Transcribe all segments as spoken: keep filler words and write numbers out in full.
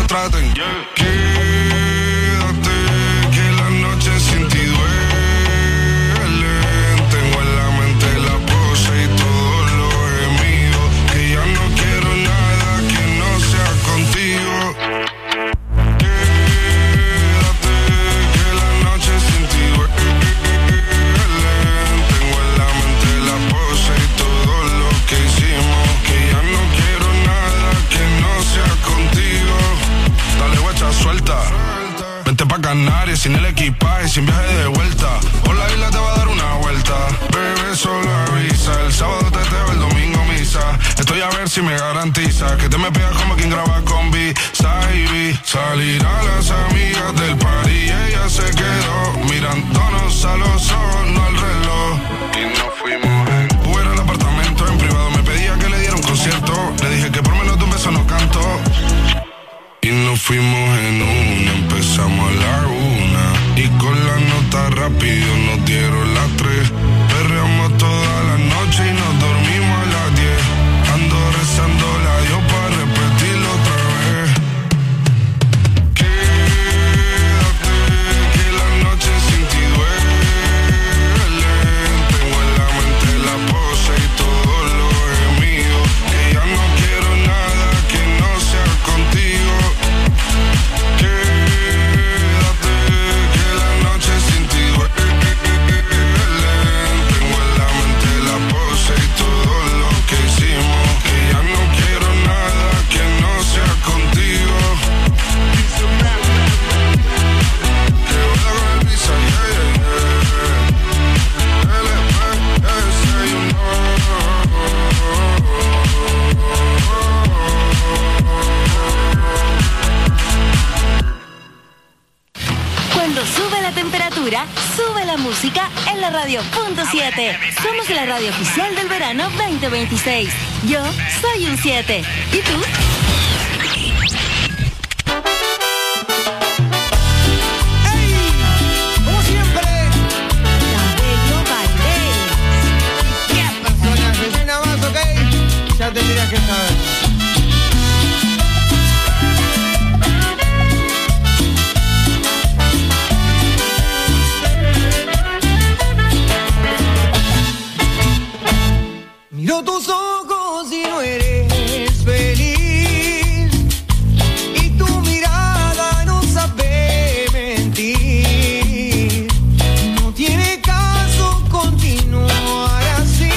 maltraten. Yeah. Quédate, que la noche sin ti duelen. Tengo en la mente la pose y todo lo gemido. Que ya no quiero nada que no sea contigo. Quédate, que la noche sin ti duelen. Tengo en la mente la pose y todo lo que hicimos. Que ya no quiero nada que no sea contigo. Dale guacha, suelta. Vente pa' Canarias sin el equipaje, sin viaje de vuelta. Por la isla te va a dar una vuelta. Bebé, solo avisa. El sábado teteo, el domingo misa. Estoy a ver si me garantiza que te me pegas como quien graba con B-Side. Salir a las amigas del party y ella se quedó mirándonos a los ojos, no al reloj. Y nos fuimos en Uber al apartamento en privado. Me pedía que le diera un concierto. Le dije que por menos de un beso no canto. Y nos fuimos en una, empezamos a la una. Y con la nota rápido nos dieron las tres. Perreamos toda la noche y nos dormimos a las diez. Ando rezando la Dios para repetirlo otra vez. Quédate, que la noche sin ti duele. Tengo en la mente la pose y todo lo gemido. Que ya no quiero nada que no sea contigo. Quédate, que la noche sin ti duele. Tengo en la mente la pose y todo lo que hicimos. Que ya no quiero nada que no sea contigo. Que vuela con el visa, yeah, yeah, yeah. L P S, you know. Cuando sube la temperatura, sube la música en la radio punto siete. Somos la radio oficial del verano veinte veintiséis. Yo soy un siete. ¿Y tú? Como siempre, La Bello Valdés. ¿qué personaje? Nada más, ¿ok? Ya tendrías que saber. Miro tus ojos y no eres feliz. Y tu mirada no sabe mentir. No tiene caso continuar así.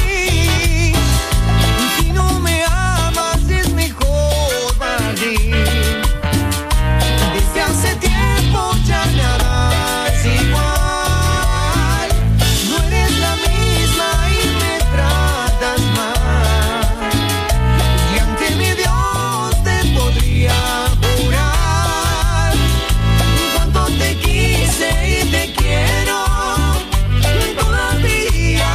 Si no me amas es mejor partir. Desde hace tiempo ya nada es igual. No eres la misma y me tratas mal. Y ante mi Dios te podría jurar cuánto te quise y te quiero todavía.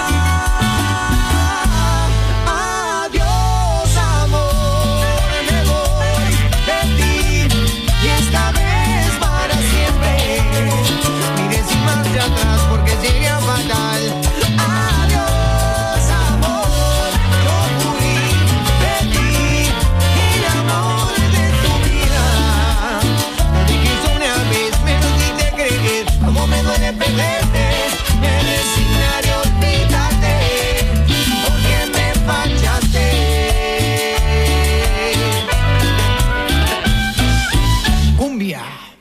Adiós, amor, me voy de ti y esta vez para siempre. Mire sin marcha atrás porque sería fatal. Adiós, amor, yo fui de ti, el amor de tu vida. Te dije una vez, menos ni te creer, como me duele perderte. Me resignaré a olvidarte, porque me fallaste. Cumbia.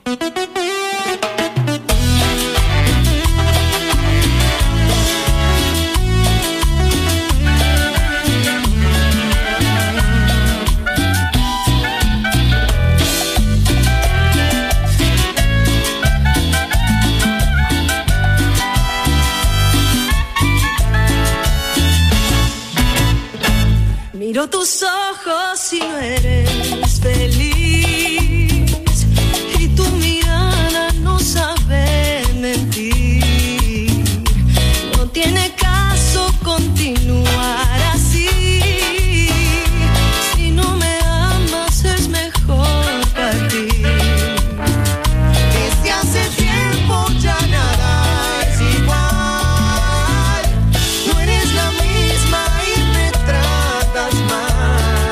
Miro tus ojos y no eres feliz. Y tu mirada no sabe mentir. No tiene caso continuar así. Si no me amas es mejor partir. Desde hace tiempo ya nada es igual. No eres la misma y me tratas mal.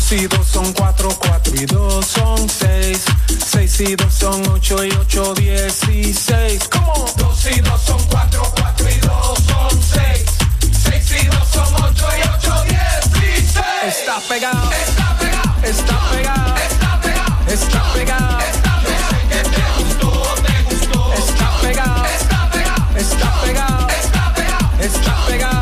Dos y dos son cuatro, cuatro y dos son seis. Seis y dos son ocho y ocho dieciséis. ¿Cómo? Dos y dos son cuatro, cuatro y dos son seis. Seis y dos son ocho y ocho dieciséis. Está pegado, está pegado, está pegado, está pegado, está pegado. Está pegado, que te gustó, te gustó. Está pegado, está pegado, está pegado, está pegado, está pegado.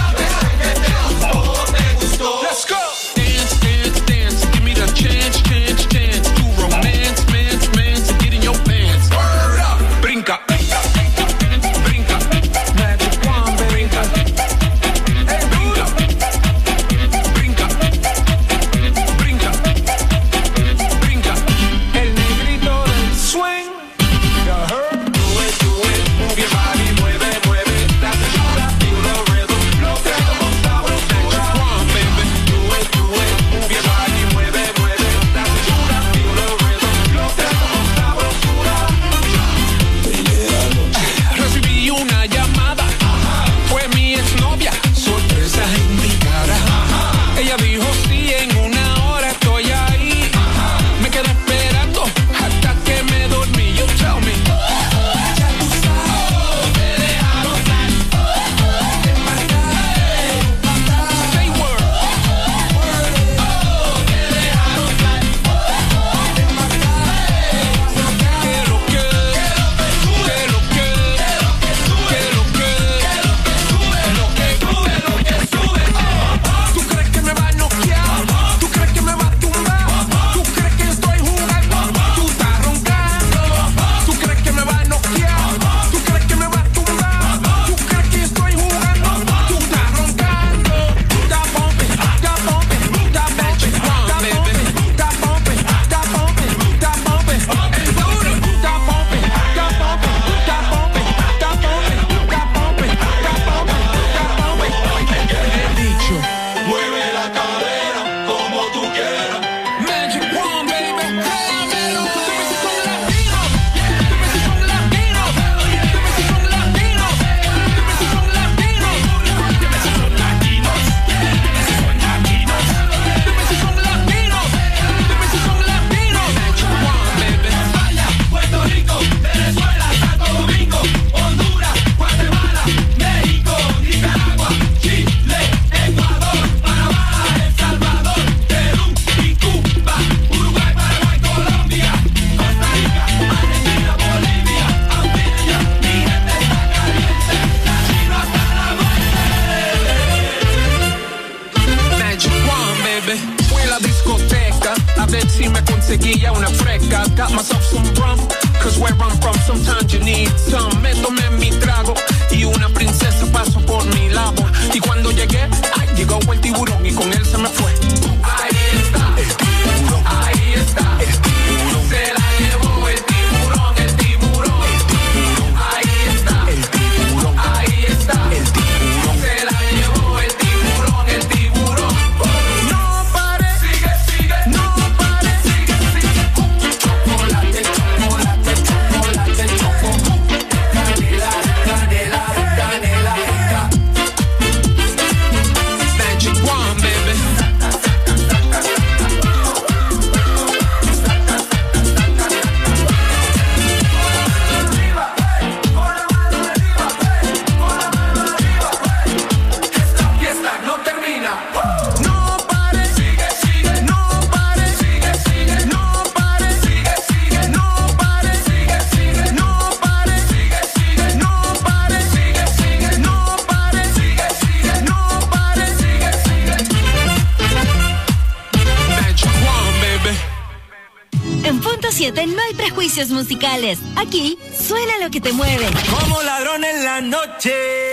No hay prejuicios musicales. Aquí suena lo que te mueve. Como ladrón en la noche.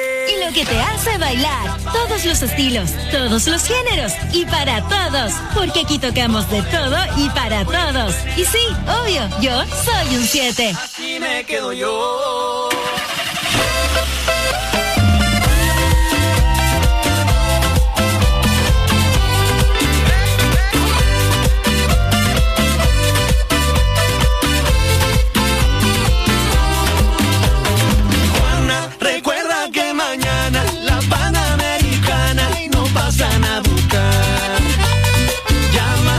Y lo que te hace bailar. Todos los estilos, todos los géneros. Y para todos. Porque aquí tocamos de todo y para todos. Y sí, obvio, yo soy un siete. Así me quedo yo. Llama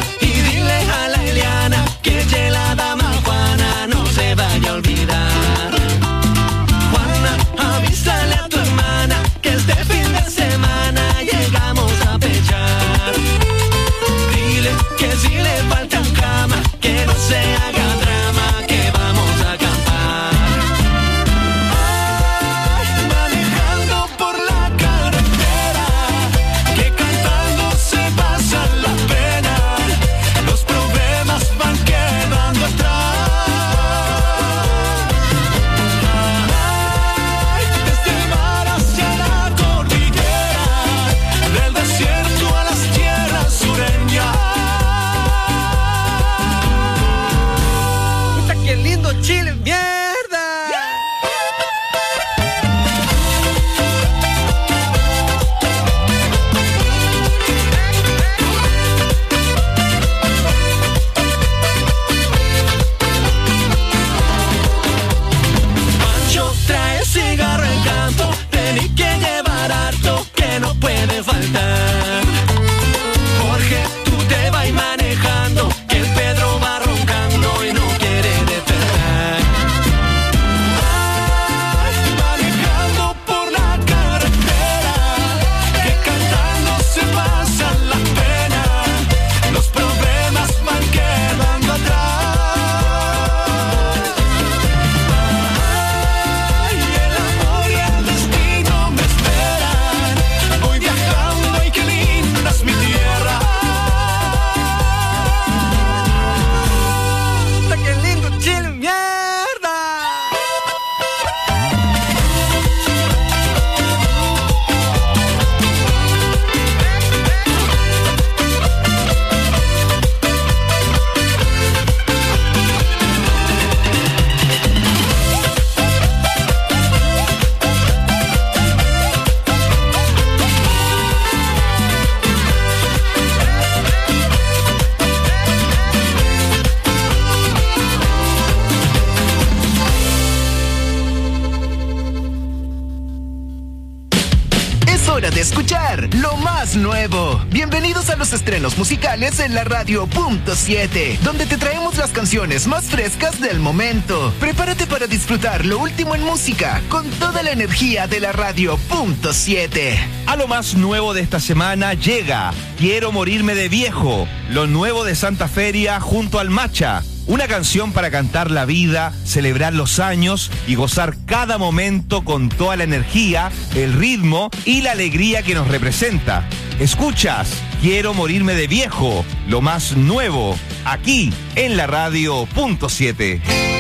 más nuevo. Bienvenidos a los estrenos musicales en la radio punto siete, donde te traemos las canciones más frescas del momento. Prepárate para disfrutar lo último en música con toda la energía de la radio punto siete. A lo más nuevo de esta semana llega Quiero morirme de viejo, lo nuevo de Santa Feria junto al Macha. Una canción para cantar la vida, celebrar los años y gozar cada momento con toda la energía, el ritmo y la alegría que nos representa. Escuchas Quiero morirme de viejo, lo más nuevo, aquí en la radio punto siete.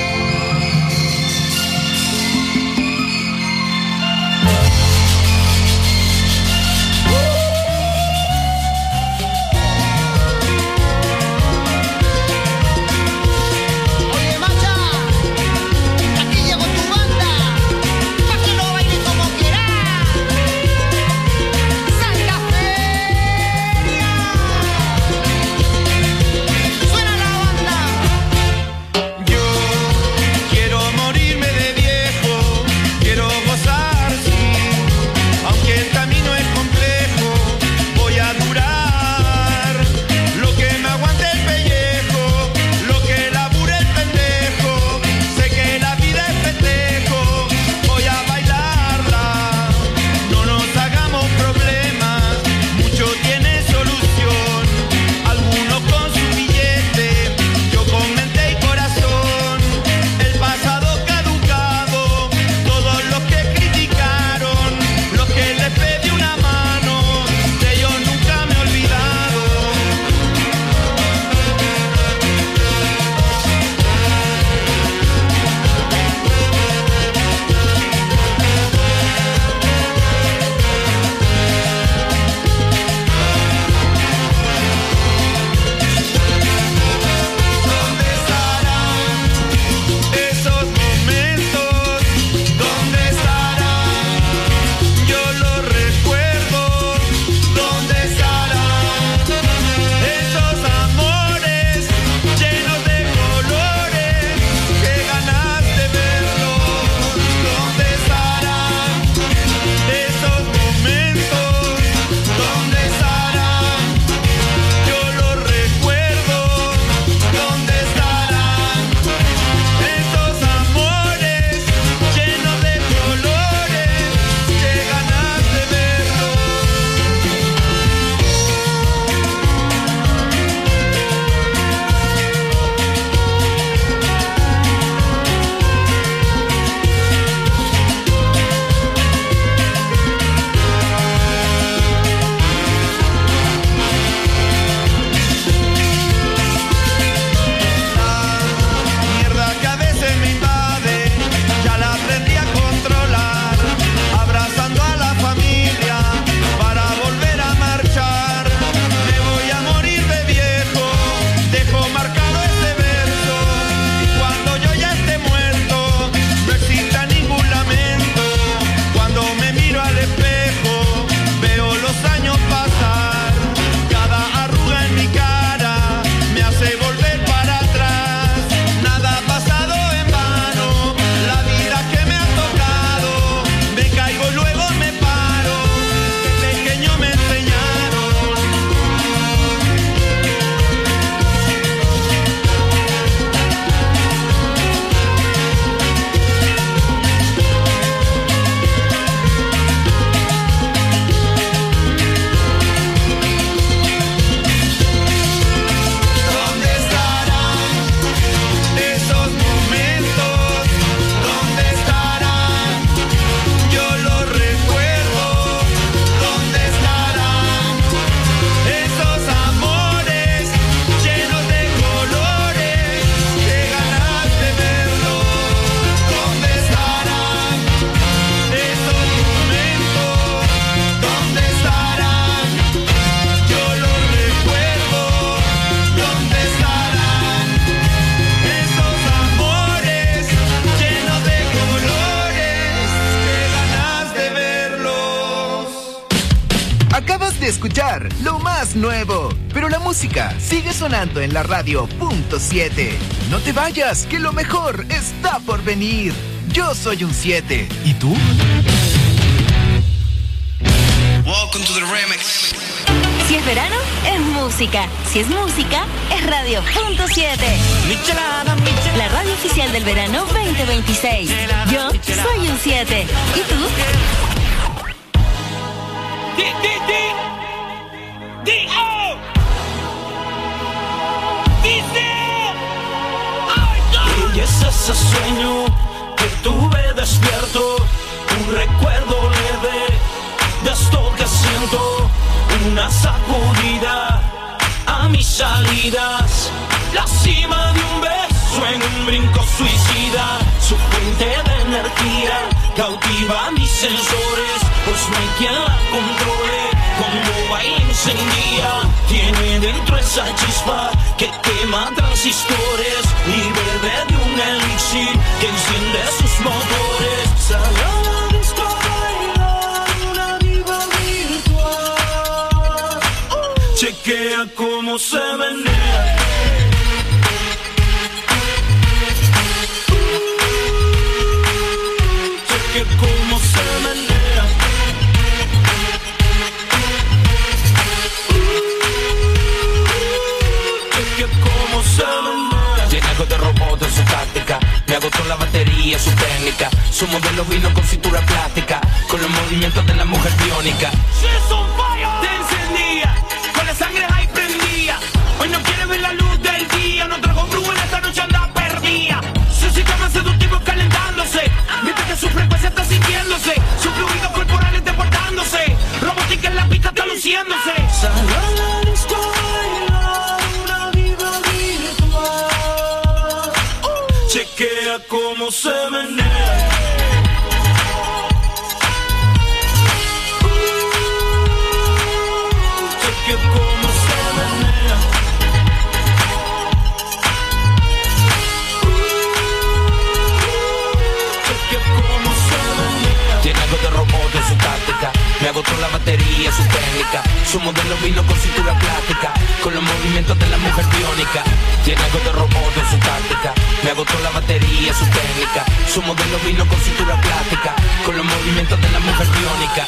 de escuchar lo más nuevo, pero la música sigue sonando en la radio punto siete. No te vayas, que lo mejor está por venir. Yo soy un siete. ¿Y tú? Welcome to the remix. Si es verano, es música. Si es música, es Radio Punto siete. La radio oficial del verano veinte veintiséis. Yo soy un siete. ¿Y tú? D, D, D, D, O. Dice. Y es ese sueño que tuve despierto, un recuerdo leve de esto que siento, una sacudida a mis salidas, la cima de un beso en un brinco suicida, su fuente de energía cautiva mis sensores, pues no hay quien la controle, cuando baila encendida, tiene dentro esa chispa que quema transistores y bebe de un elixir que enciende sus motores. Sale a la disco a bailar una diva virtual. uh. Chequea cómo se menea. Chequea cómo se menea. Chequea cómo se menea. Tiene algo de robot en su táctica, me agotó la batería, su técnica, su modelo vino con cintura plástica, con los movimientos de la mujer biónica. She's on fire. Te encendía, con la sangre ahí prendía. Hoy no quiere ver la luz del día, no trajo en esta noche anda perdida. Su sistema seductivo calentándose, mientras que su frecuencia está sintiéndose, su fluido corporal está portándose, robótica en la pista está luciéndose. Sale a la disco a bailar una diva virtual. uh. Chequea cómo se menea. Chequea cómo se menea. Chequea cómo se menea. Tiene algo de robot en su táctica, me agotó la batería, su técnica, su modelo vino con cintura plástica, con los movimientos de la mujer biónica. Tiene algo de robot en su táctica, me agotó la batería, su técnica, su modelo vino con cintura plástica, con los movimientos de la mujer biónica.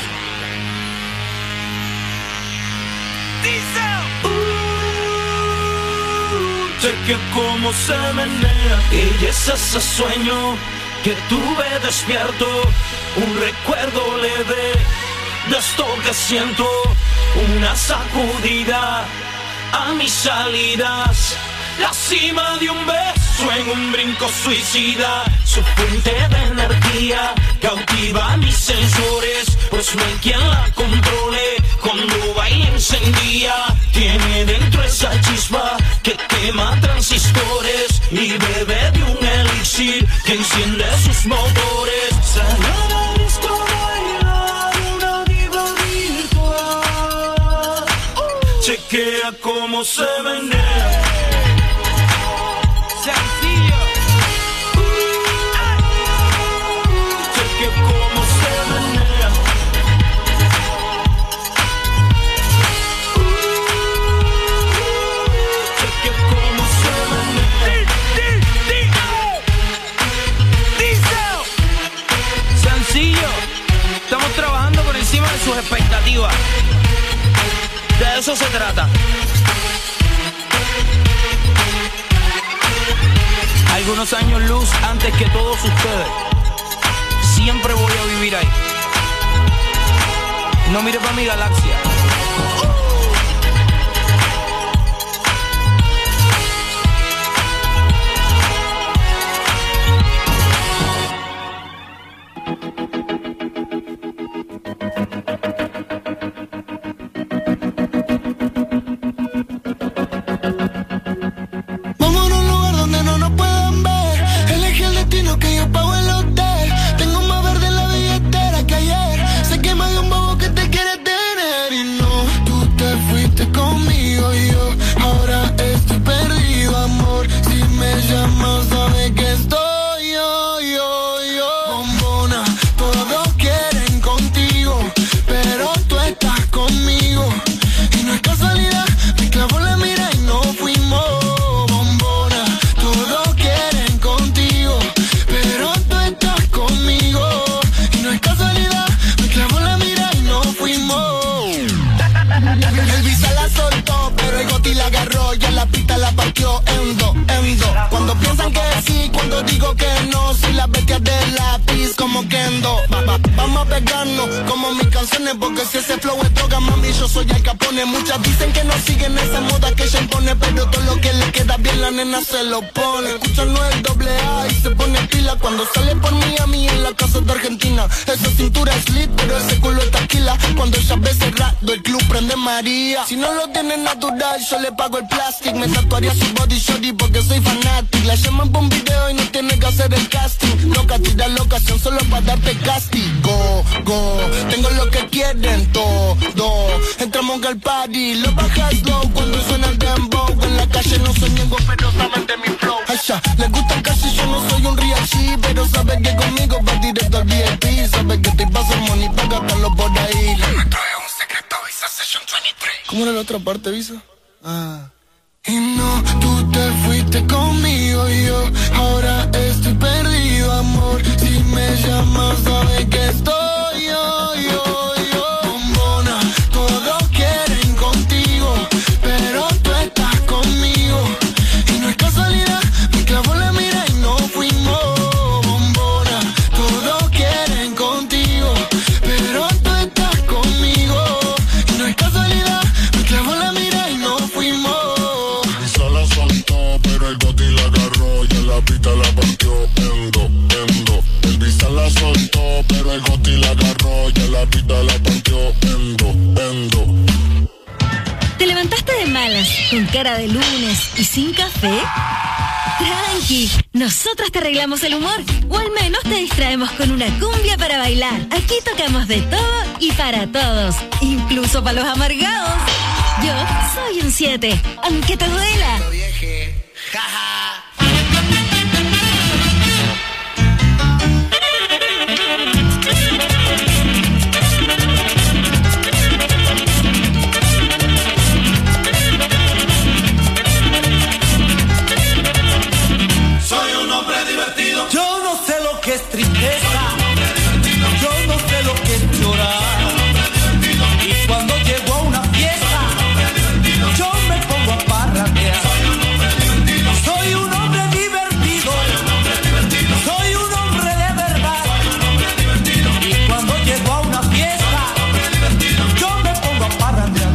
Chequea cómo se menea. Y es ese sueño que tuve despierto, un recuerdo leve de esto que siento, una sacudida a mis salidas, la cima de un beso en un brinco suicida, su fuente de energía cautiva mis sensores, pues no hay quien la controle, cuando baila encendía, tiene dentro esa chispa que quema transistores y bebe de un elixir que enciende sus motores. Sale a la disco a bailar una diva virtual. uh. Chequea cómo se menea. Sencillo. Chequea cómo se menea. Chequea cómo se menea. Sencillo. Estamos trabajando por encima de sus expectativas. De eso se trata. Algunos años luz antes que todos ustedes. Siempre voy a vivir ahí. No mire para mi galaxia. Tú te como Kendo. Va, va, vamos a pegarnos como mis canciones, porque si ese flow es droga, mami, yo soy Al Capone. Muchas dicen que no siguen esa moda que ella impone, pero todo lo que le queda bien la nena se lo pone. Escucha no el doble A y se pone pila cuando sale por Miami en la casa de Argentina. Esa cintura es lit, pero ese culo es taquila. Cuando ella ve cerrado el club prende María. Si no lo tiene natural, yo le pago el plástico. Me tatuaría su body shorty porque soy fanático. La llaman por un video y no tiene que hacer el casting. Loca, tira la ocasión solo para darte castigo. Go, tengo lo que quieren todo. Entramos al party, lo bajas low cuando suena el dembow. En la calle no soy niego, pero saben de mi flow. Ay, ya, les gusta casi, yo no soy un real G, pero saben que conmigo va directo al V I P. Saben que te paso money para gastarlo por ahí. Me trae un secreto Visa Session veintitrés. ¿Cómo era la otra parte, Visa? Ah. Y no, tú te fuiste conmigo y yo ahora estoy perdido, amor. Si me llamas, sabes que estoy yo, yo, yo. Bombona, todos quieren contigo, pero tú estás conmigo. Y no es casualidad, me clavó la mira y no fuimos. Bombona, todos quieren contigo, pero tú estás conmigo. Y no es casualidad, me clavó la mira y no fuimos. Pero el Goti la agarró y en la pista la partió. Endo, endo. El Visa la soltó, pero el Goti la agarró y en la pista la partió. Endo, endo. ¿Te levantaste de malas, con cara de lunes y sin café? Tranqui, nosotras te arreglamos el humor, o al menos te distraemos con una cumbia para bailar. Aquí tocamos de todo y para todos, incluso para los amargados. Yo soy un siete, aunque te duela. Soy un hombre divertido. Yo no sé lo que es tristeza. Yo no sé lo que es llorar. Y cuando llego a una fiesta, yo me pongo a parrandear. Soy un hombre divertido. Soy un hombre de verdad. Y cuando llego a una fiesta, yo me pongo a parrandear.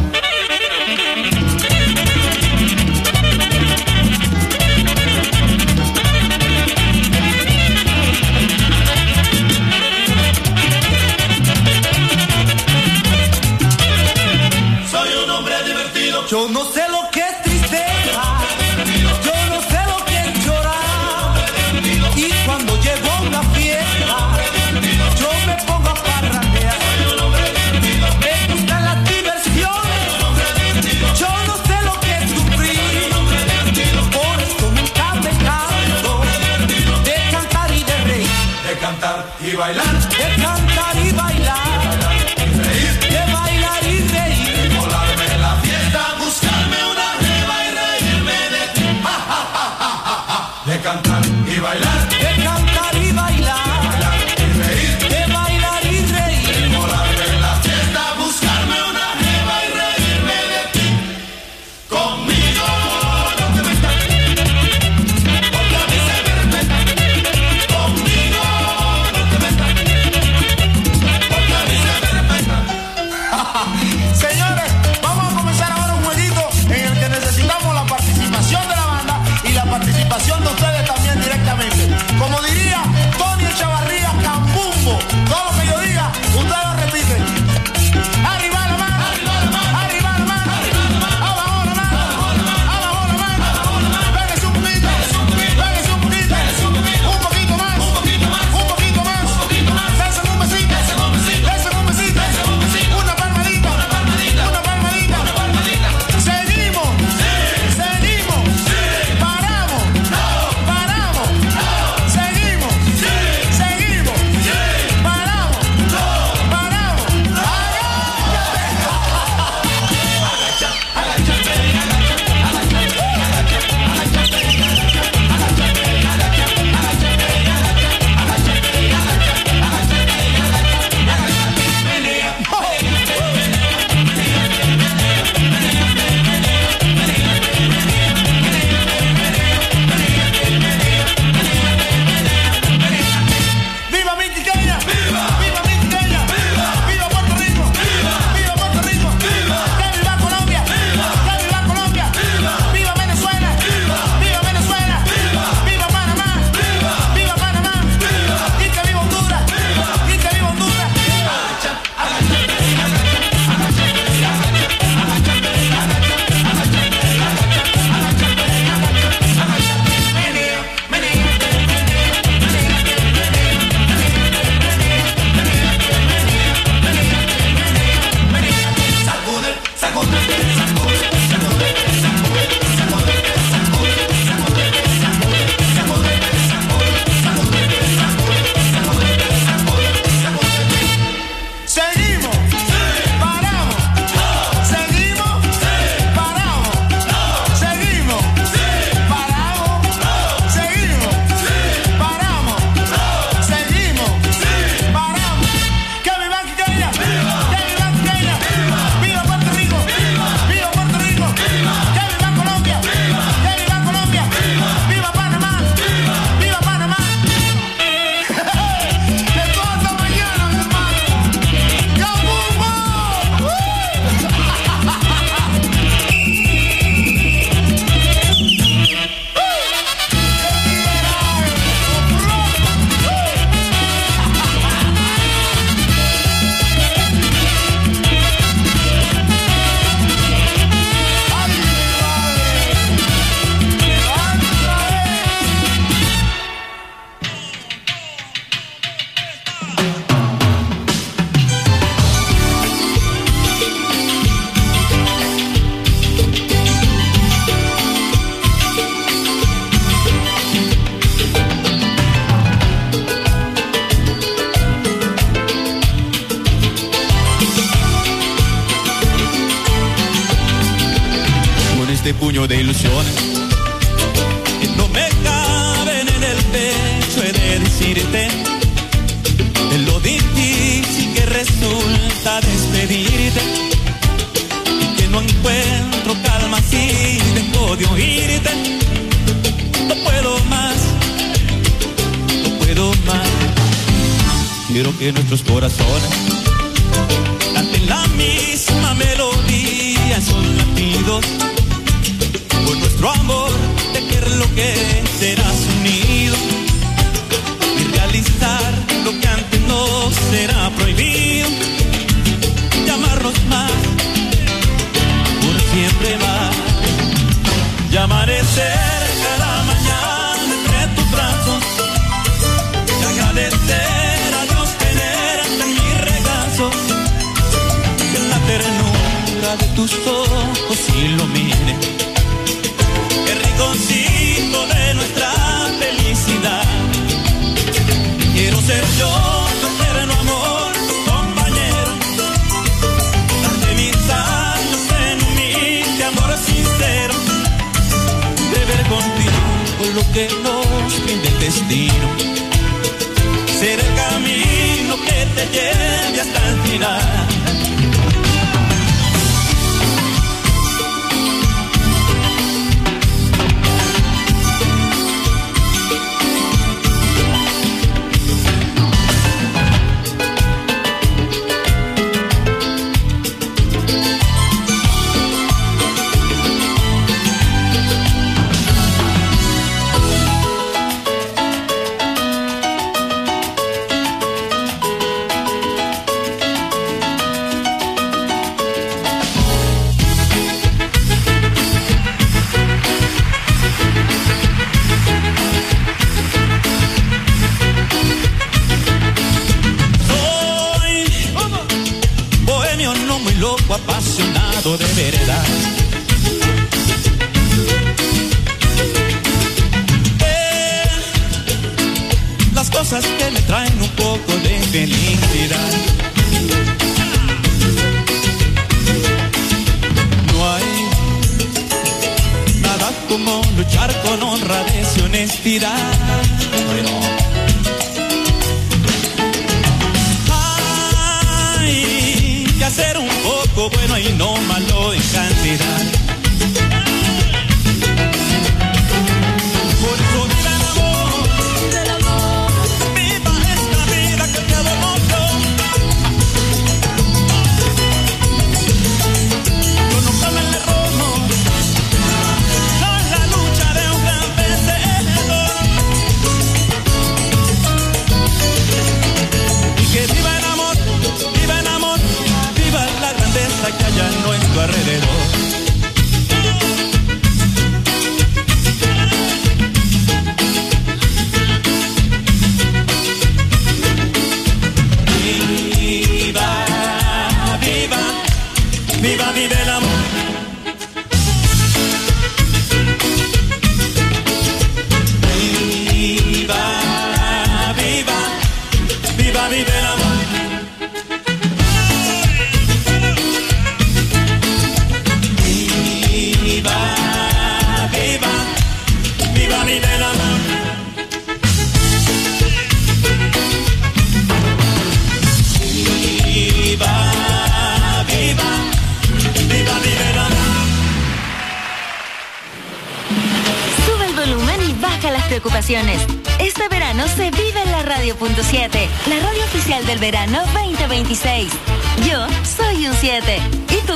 Soy un hombre divertido. Yo no sé lo que es tristeza. Yo no sé lo que es llorar. Y cuando llego a una fiesta, yo me pongo a parrandear. Me gustan las diversiones. Yo no sé lo que es sufrir. Por eso nunca me canso de cantar y de reír. De cantar y bailar. De cantar y bailar. De bailar y reír. Volarme en la fiesta, buscarme una jeva y reírme de ti. Ja, ja, ja, ja, ja, ja. De cantar y bailar. De cantar y bailar. Bailar y reír. De bailar y reír. Volarme en la fiesta, buscarme una jeva y reírme de ti. Conmigo no te metas, porque a mí se me respeta. Conmigo no te metas, lleno de ilusiones que no me caben en el pecho. He de decirte de lo difícil que resulta despedirte, y que no encuentro calma si dejo de oírte. No puedo más, no puedo más. Quiero que nuestros corazones canten la misma melodía en sus latidos, por nuestro amor tejer lo que serás unido, y realizar lo que antes nos será prohibido, y amarnos más, por siempre más, y amanecer cada mañana entre tus brazos, y agradecer a Dios tenerte en mi regazo, que en la ternura de tus ojos ilumine el rinconcito de nuestra felicidad. Quiero ser yo tu eterno amor, tu compañero, darte mis años en humilde amor sincero, beber contigo lo que nos brinde el destino, ser el camino que te lleve hasta el final. Apasionado de veredad, eh, las cosas que me traen un poco de felicidad. No hay nada como luchar con honradez y honestidad. Bueno. Hacer un poco bueno y no malo en cantidad. Por eso viva el amor, viva el amor, viva esta vida que te adoro yo. Yo nunca me le robo, no es la lucha de un gran vencedor. Y que viva el amor, viva el amor, la grandeza que hay a nuestro alrededor. Viva, viva, viva, viva el amor. Viva, viva, viva, viva el amor. Preocupaciones. Este verano se vive en la radio punto siete, la radio oficial del verano veinte veintiséis. Yo soy un siete. ¿Y tú?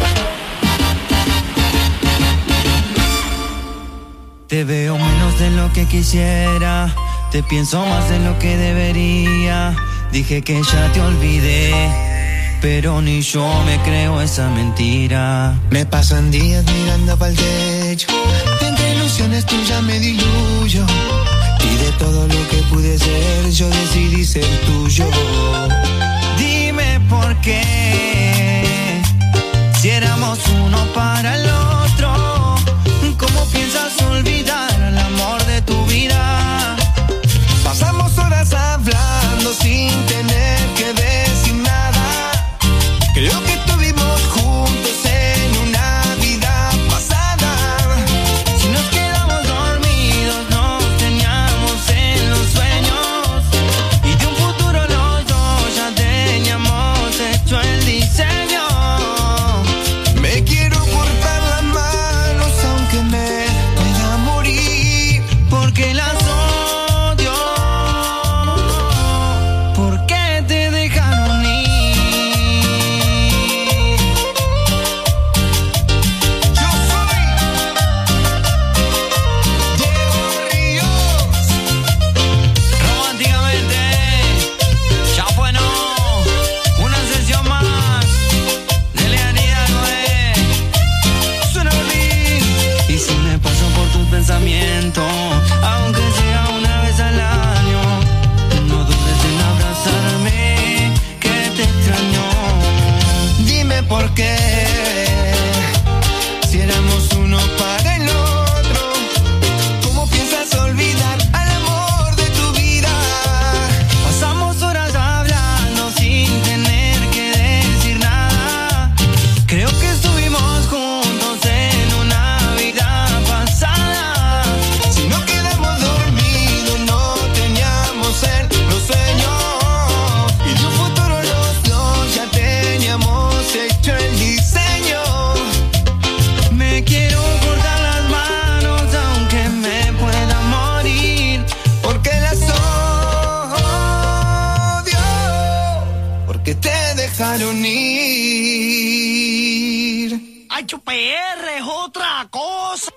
Te veo menos de lo que quisiera, te pienso más de lo que debería. Dije que ya te olvidé, pero ni yo me creo esa mentira. Me pasan días mirando pa'l techo, entre ilusiones tuyas me diluyo, y de todo lo que pude ser yo decidí ser tuyo. Dime por qué, si éramos uno para el otro, ¿cómo piensas olvidar el amor de tu vida? Pasamos horas hablando sin tener que decir nada. Creo que estuvimos juntos en una vida pasada. dejar unir. Ay, P R es otra cosa.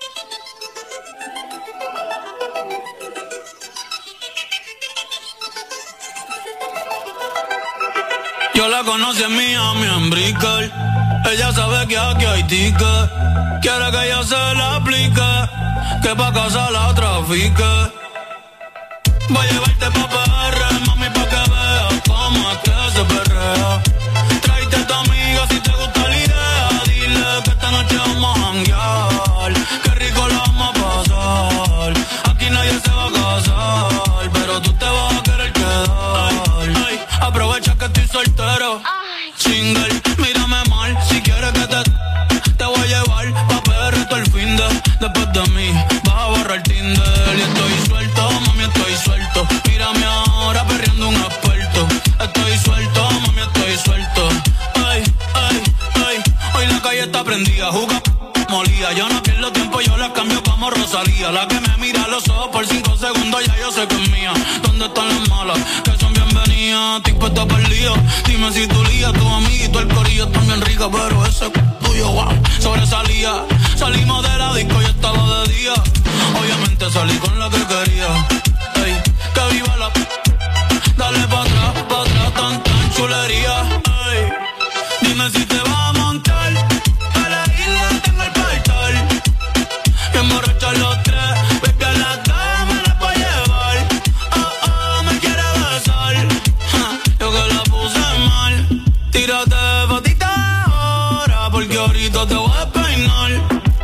Yo la conocí en Miami, en Brickell. Ella sabe que aquí hay ticket. Quiere que yo se la aplique, que pa' casa la trafique. Voy a llevarte pa' P R, mami, pa' que veas cómo es que se perrea. Tráete a tu amiga si te gusta la idea. Dile que esta noche vamos a janguear, qué rico la vamos a pasar. Aquí nadie se va a casar, pero tú te vas a querer quedar. Ay, ay, aprovecha que estoy soltero, single, mírame mal. Si quieres que te, te voy a llevar pa' P R todo el fin de. Después de mí vas a borrar Tinder. Y estoy suelto, mami, estoy suelto. Mírame ahora perreando un experto. Estoy suelto, mami, estoy suelto. Ay, ay, ay, hoy la calle está prendida, juga molida. Yo no pierdo tiempo, yo la cambio como Rosalía. La que me mira a los ojos por cinco segundos, ya yo sé que es mía. ¿Dónde están las malas? Que son bienvenidas. Estoy puesta para el lío. Dime si tu lía, tu amiguito, el corillo están bien rica, pero ese tuyo, wow, sobresalía. Salimos de la disco y estaba de día. Obviamente salí con la que quería. Ey, que viva la... Dale pa' atrás, pa' atrás, tan, tan chulería. Ey, dime si te vas a montar. A la isla tengo el portal. Y emborrachar los tres. Baby, a las dos me las voy a llevar. Oh, oh, me quiere besar. Ja, yo que la puse mal. Tírate patita ahora, porque ahorita te voy a peinar.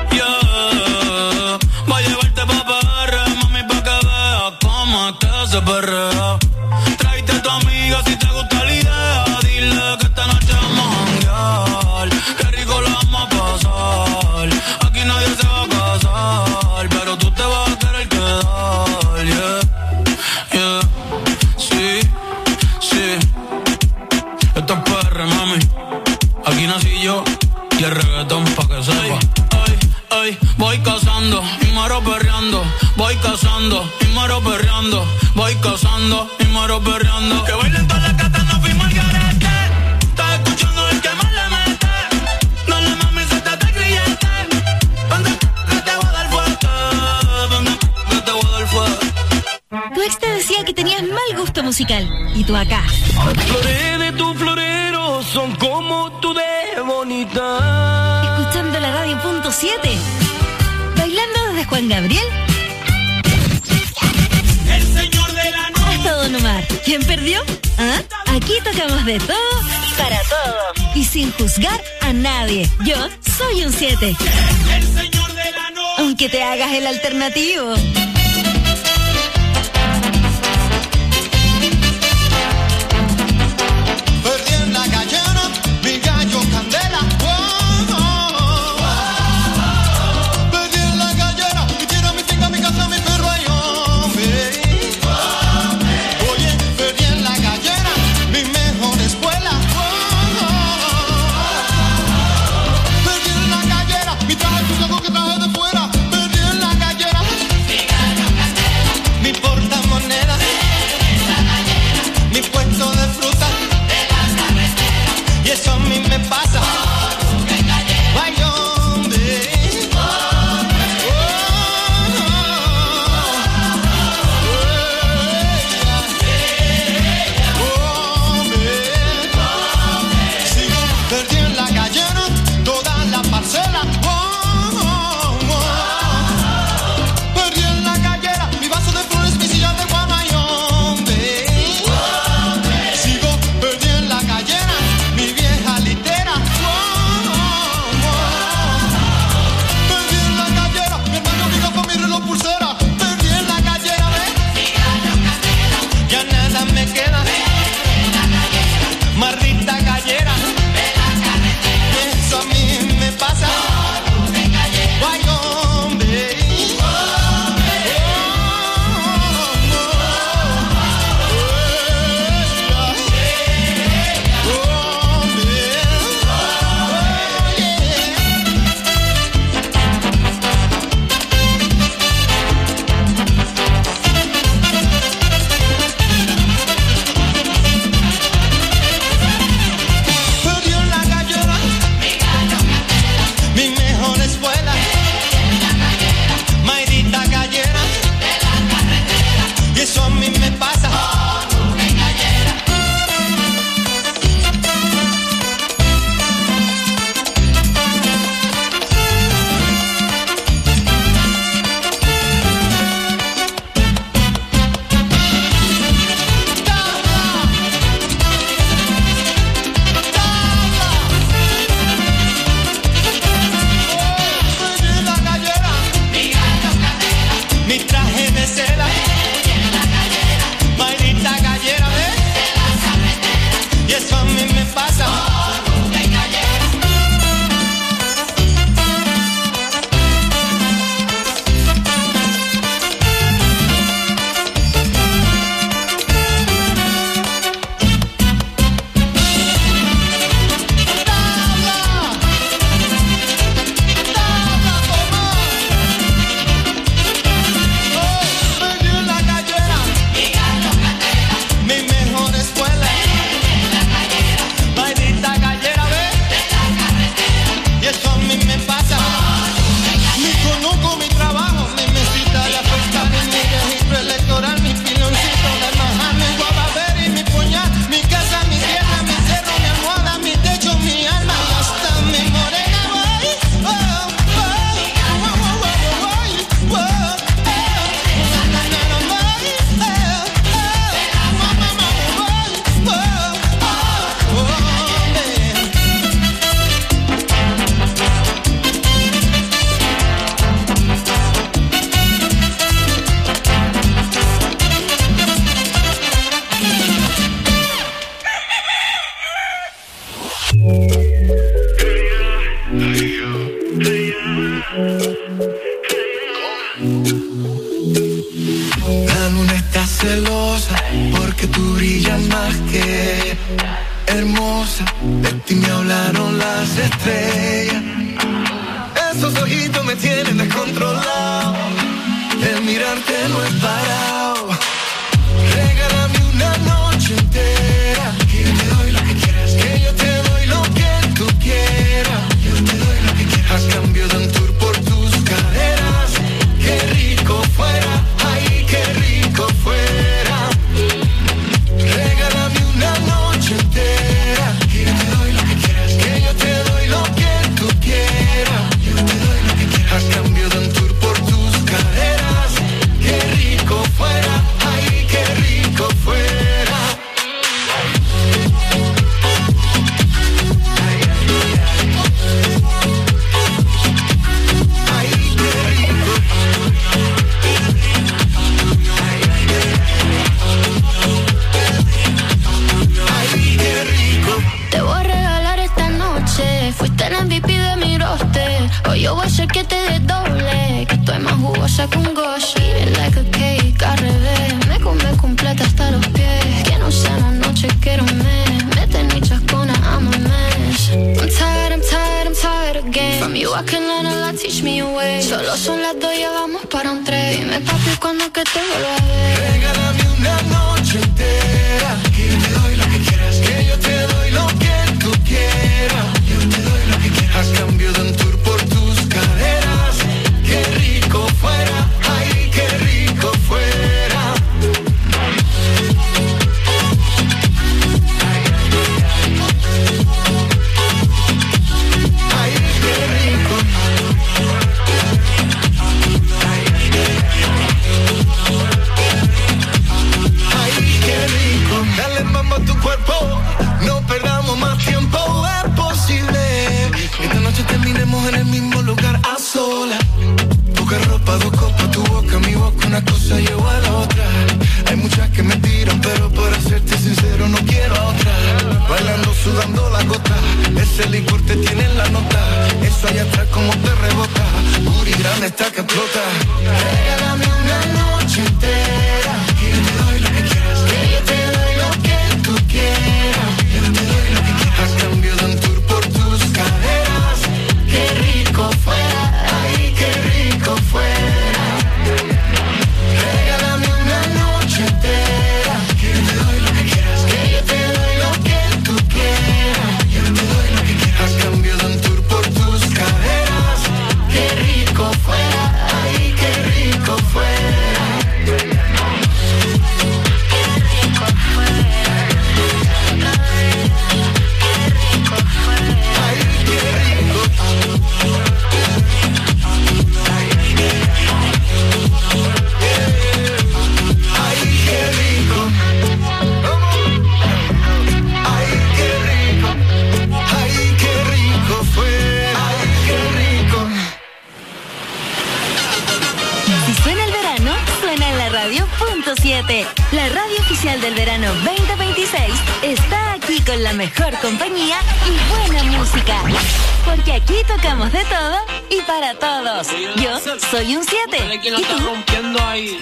Yeah, voy a llevarte pa' P R, mami, pa' que veas cómo es que se perrea. Tráete a tu amiga si te gusta la idea. Dile que esta noche vamos a janguear, qué rico la vamos a pasar. Aquí nadie se va a casar, pero tú te vas a querer quedar. Yeah, yeah, sí, sí. Esto es P R, mami. Aquí nací yo y el reggaetón pa' que sepa. Ay, ay, voy cazando y muero perreando. Voy cazando y muero perreando. Voy cazando y muero perreando. Que bailen todas las gatas, no fuimos al garete. Estás escuchando el que más le mete. Dale, mami, suéltate el grillete. Vente, que te voy a dar fuerte. Vente, que te voy a dar fuerte. Tu ex te decía que tenías mal gusto musical. Y tú acá. Flores de tu florero son como tú de bonita. Escuchando la radio punto siete. Bailando desde Juan Gabriel El señor de la noche. hasta Don Omar. ¿Quién perdió? ¿Ah? Aquí tocamos de todo y para todos. Y sin juzgar a nadie. Yo soy un siete. El señor de la noche. Aunque te hagas el alternativo. Perdí en la gallera, mi gallo candela. Oh, oh, oh. Perdí en la gallera, mi tierra, mi finca, mi casa, mi perro y hombre. Oye, perdí en la gallera, mi mejor escuela. Oh, oh, oh. Perdí en la gallera, mi traje, tu saco que traje de fuera. Perdí en la gallera. La luna está celosa porque tú brillas más que hermosa. De ti me hablaron las estrellas. Esos ojitos me tienen descontrolado. El mirarte no es parado. Regálame una noche entera, que yo te doy lo que quieras, que yo te doy lo que tú quieras. Yo te doy lo que quieras a cambio de un tour por tus caderas. Qué rico fuera, ay, qué rico fuera. Regálame una noche entera, que yo te doy lo que quieras, que yo te doy lo que tú quieras. Yo te doy lo que quieras a cambio de un tour por tus caderas. Qué rico fuera, ay, qué rico fuera. Ay, ay, ay. Ay, qué rico. Ay, ay, ay. Ay, qué rico. Te voy a regalar esta noche. Fuiste el M V P de mi roster. Hoy yo voy a hacer que te dé doble. Que estoy más jugosa que un gosh. Eat it like a cake, al revés. Me come completa hasta los pies. Que no sea una noche, quiero un mes. Mete ni chascona, I'm a mess. I'm tired, I'm tired, I'm tired again. From you I can learn a lot, teach me your way. Solo son las dos, ya vamos para un tres. Dime papi, cuando que te vuelva a ver. Regálame una noche entera, que yo te doy lo que quieras, que yo te doy lo que tú quieras. Yo te doy lo que quieras a cambio de un tour por tus caderas. Qué rico fuera, ay, qué rico fuera. Ay, ay, ay. Ay, qué rico. Ay, ay, ay. Ay, qué rico. Dale mambo a tu cuerpo, no perdamos más tiempo, es posible. Esta noche terminemos en el mismo lugar a solas. Poca ropa, dos copas, tu boca, mi boca, una cosa lleva a la otra. Hay muchas que me tiran, pero para serte sincero no quiero otra. Bailando, sudando la gota, ese licor te tiene en la nota. Eso allá atrás como te rebota, booty grande está que explota. Regálame una noche entera, que yo te doy lo que quieras, que yo te doy lo que tú quieras. Yo te doy lo que quieras a cambio de un tour por tus caderas. Qué rico fuera, ay, qué rico fuera. Regálame una noche entera, que yo te doy lo que quieras, que yo te doy lo que tú quieras. Yo te doy lo que quieras a cambio de un tour por tus caderas. Qué rico fuera, ay, qué rico fuera. Qué rico fuera. Ay, qué rico. Ay, qué rico. Ay, qué rico. Ay, qué rico fue. Ay, qué rico. Si suena el verano, suena en la radio punto siete. La radio oficial del verano veinte veintiséis está aquí con la mejor compañía y buena música. Porque aquí tocamos de todo y para todos. Yo soy un siete. ¿Y tú? Rompiendo ahí.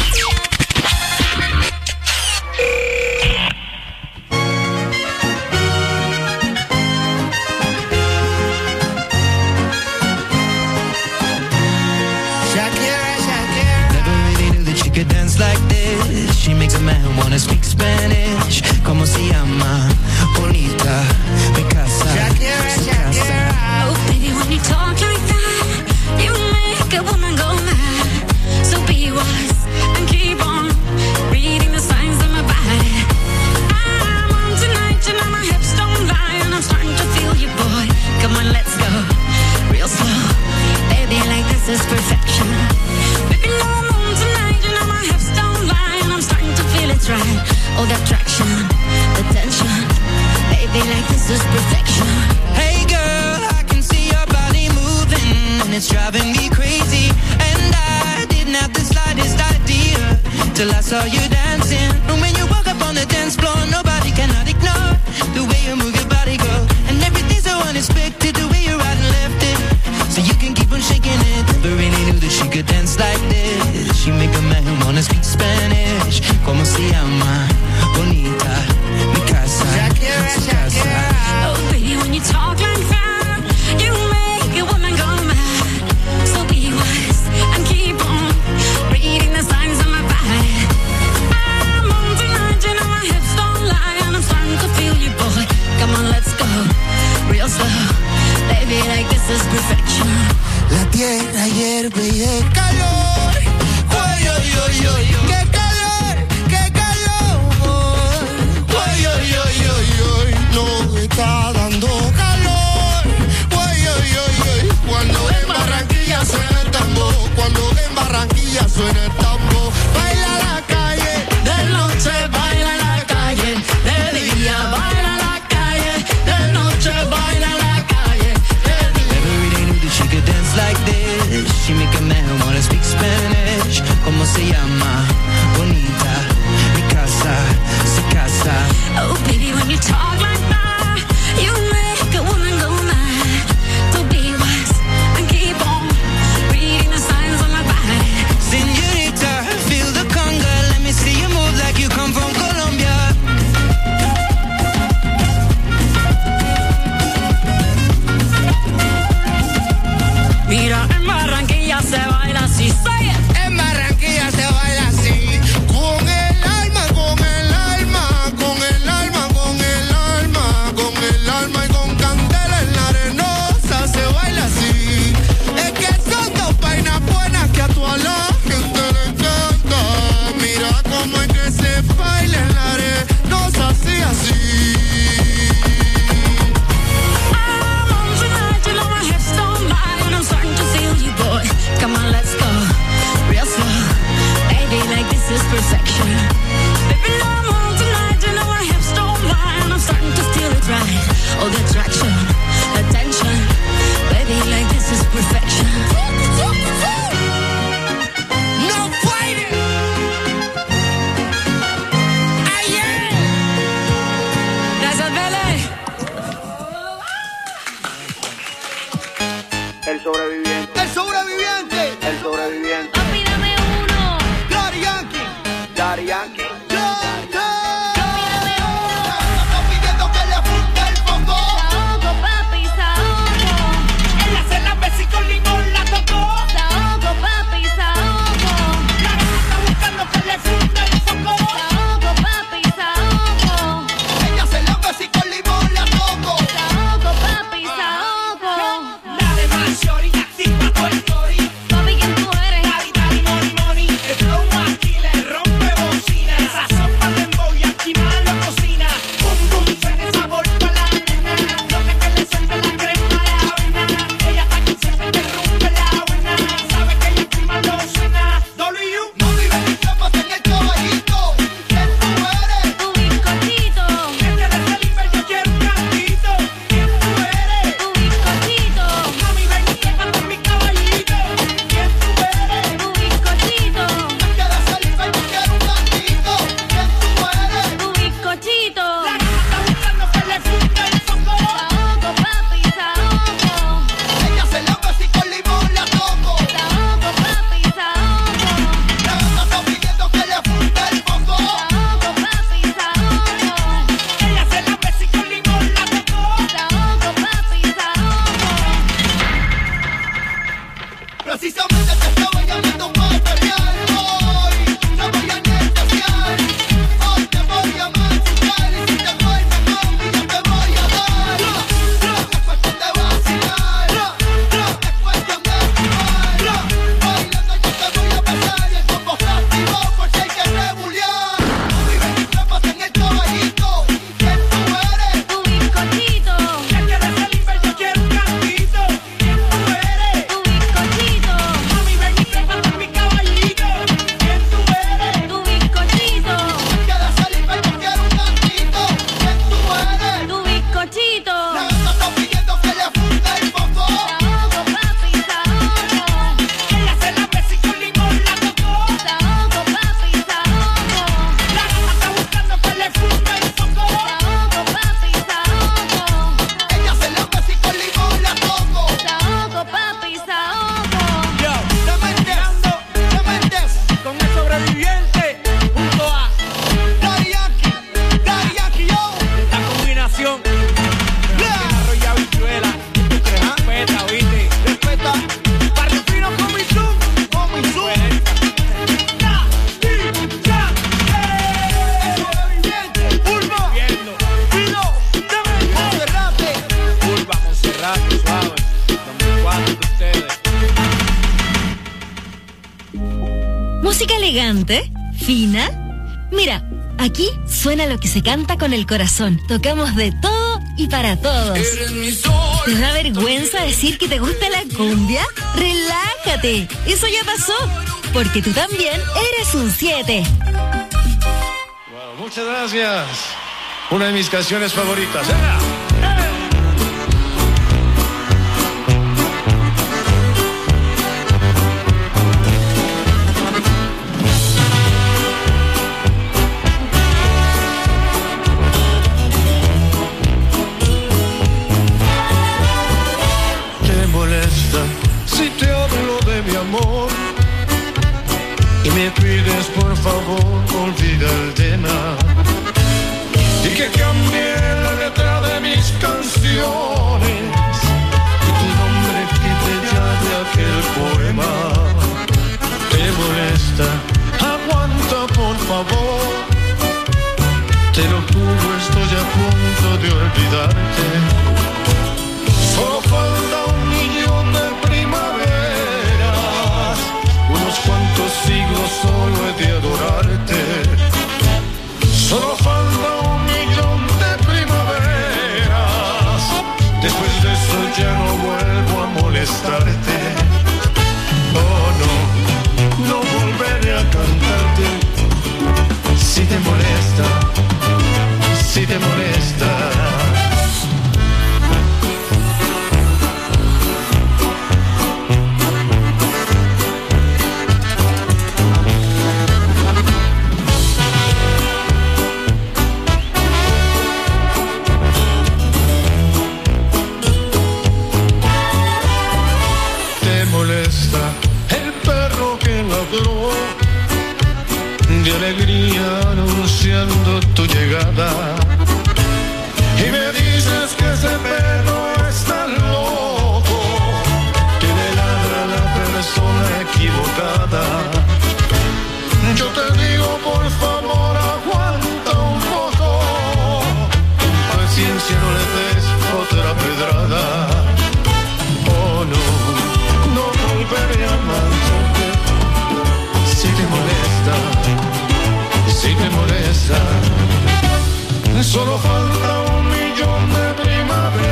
Shakira, Shakira. Never really knew that she could dance like this. She makes a man wanna speak Spanish. Como se llama? Bonita, mi casa. Shakira, su casa. Shakira. Oh, baby, when you talk like that, you make a woman go mad. So be wise and keep on reading the signs of my body. I'm on tonight, you know my hips don't lie, and I'm starting to feel you, boy. Come on, let's go real slow. Baby, like this is perfection. Baby, no, I'm on tonight, you know my hips don't lie, and I'm starting to feel it's right. Oh, the attraction, the tension. Baby, like this is perfection. Hey girl, I can see your body moving, and it's driving me crazy. And I didn't have the slightest idea till I saw you dancing. And when you walk up on the dance floor, nobody cannot ignore the way you move your body, girl. And everything's so unexpected, the way you right and left it, so you can keep on shaking it. Never really knew that she could dance like this. She make a man wanna speak Spanish. ¿Cómo se llama? Bonita, mi casa, su casa. Oh, baby, when you talk like that, you make a woman go mad. So be wise and keep on reading the signs of my body. I'm on tonight, you know my hips don't lie, and I'm starting to feel you, boy. Come on, let's go real slow, baby, like this is perfection. La tierra hierve y de calor. Oy, oy, oy, oy, qué calor, qué calor. Oy, oy, oy, oy, oy, no me está dando calor. música elegante, fina. Mira, aquí suena lo que se canta con el corazón. Tocamos de todo y para todos. ¿Te da vergüenza decir que te gusta la cumbia? Relájate, eso ya pasó, porque tú también eres un siete. Wow, muchas gracias. Una de mis canciones favoritas. ¡Venga! Si te hablo de mi amor y me pides por favor olvida el tema y que cambie la letra de mis canciones y tu nombre quite ya de aquel poema. Te molesta, aguanta por favor, te lo juro, estoy a punto de olvidarte. Solo falta un millón de primaveras, unos cuantos siglos solo he de adorarte. Solo falta un millón de primaveras, después de eso ya no vuelvo a molestarte. Oh no, no volveré a cantarte. Si te molesta, si te molesta. El perro que ladró de alegría anunciando tu llegada y me dices que ese perro está loco, que le ladra a la persona equivocada. Yo te digo por favor aguanta un poco, paciencia, no le des otra pedrada. Oh no, no volveré a amarte. Si te molesta, si te molesta, solo falta un millón de primaveras,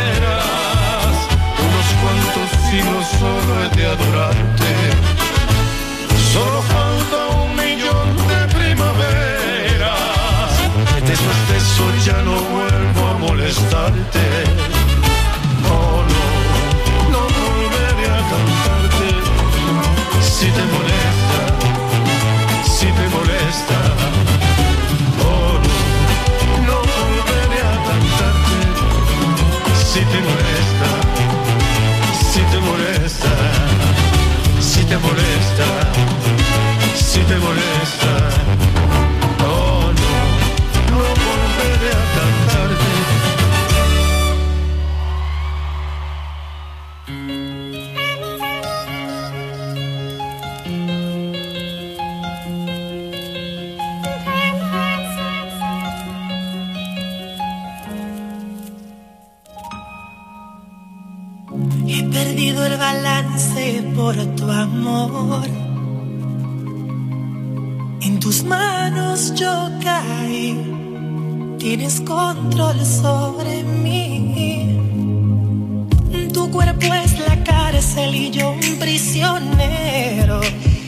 unos cuantos siglos solo he de adorarte. Solo falta un millón de primaveras, después de eso ya no vuelvo a molestarte. Oh no, no volveré a cantarte. Si te molesta, si te molesta. Oh no, no volveré a cantarte. Si te molesta, si te molesta, si te molesta, si te molesta. Oh no, no volveré a cantarte. He perdido el balance por tu amor. En tus manos yo caí. Tienes control sobre mí. Tu cuerpo es la cárcel y yo un prisionero.